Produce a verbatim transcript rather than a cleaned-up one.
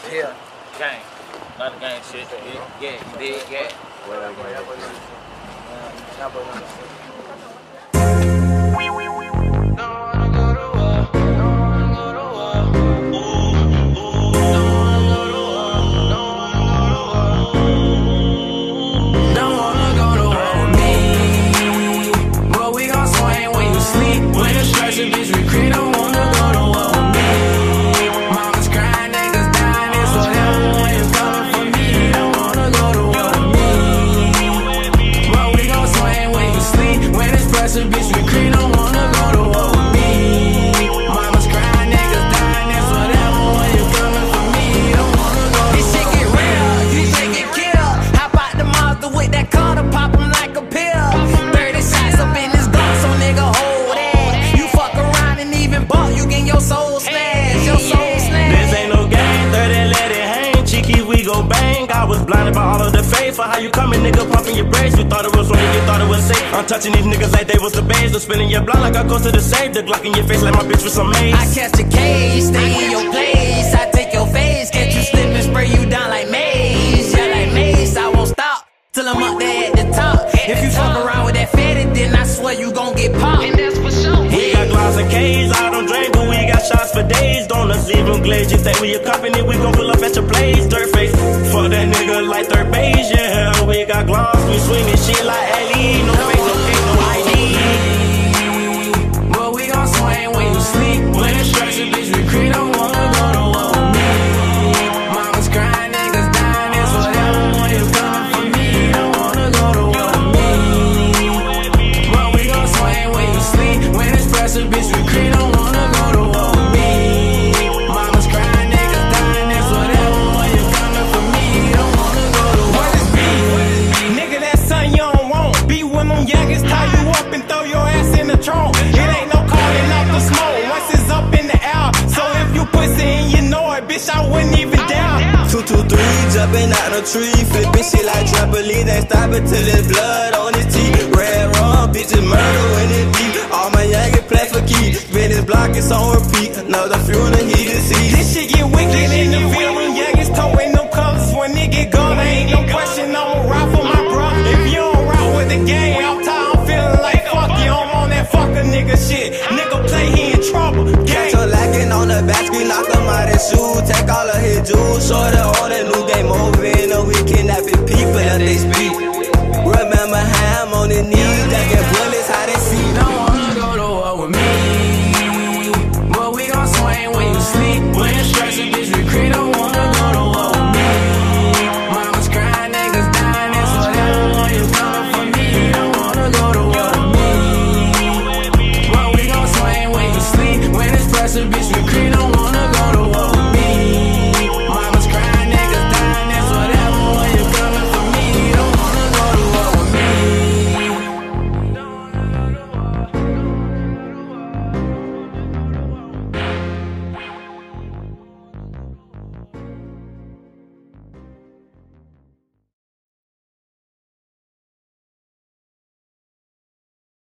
Yeah. Gang. Not the gang shit. Yeah, you did, yeah. Blinded by all of the faith for how you coming, nigga, pumping your brakes. You thought it was wrong, you thought it was safe. I'm touching these niggas like they was the babes. I'm spinning your block like I go to the safe. The Glock in your face like my bitch with some mace. I catch a cage, stay in your place. I take your face, catch you slip and spray you down like maze. Yeah, like maze, I won't stop till I'm up there at the top. If you fuck around with that fatty, then I swear you gon' get popped. And that's for sure. We got glass and K's, I don't drink, but we got shots for days. Don't us leave them glazed. You think we your company, we gon' pull up at your place. Dirt face, fuck that nigga like third base, yeah. We got gloss, we swinging shit like Ali. No face, no case, no I D. But we gon' swing when you sleep. When it's stressing, bitch, we creep, don't wanna go to war with me. Mama's crying, niggas dying, it's whatever when you coming for me. Don't wanna go to war with me. But we gon' swing when you sleep. When it's pressing, bitch, we creep, don't wanna go to war with me. Mama's crying, niggas dying, it's whatever when you coming for me. Don't wanna go to war with me. Nigga, that's something you don't want. Be when them youngest tie you up and throw your ass in the trunk. It ain't no calling out the smoke once it's up in the air. So if you pussy and you know it, bitch, I wouldn't even doubt. Two, two, three, jumping out the tree, flipping shit like trampoline, ain't stopping till there's blood on his teeth. Red rum, bitches murder when it deep. All my youngest play for key, spin his block, it's on repeat. Another fuel the heat is seat. This shit get wicked in the field. Them youngest towing them colors when it get gone. There ain't no question, I'ma rock for my bro. If you don't rock with the game, I'm tired, I'm feeling like fuck you. I'm on that fucker nigga shit. Nigga play, he in trouble. Catch her lacking on the back screen, knock him out his shoes. Take all of his jewels, shorty on that new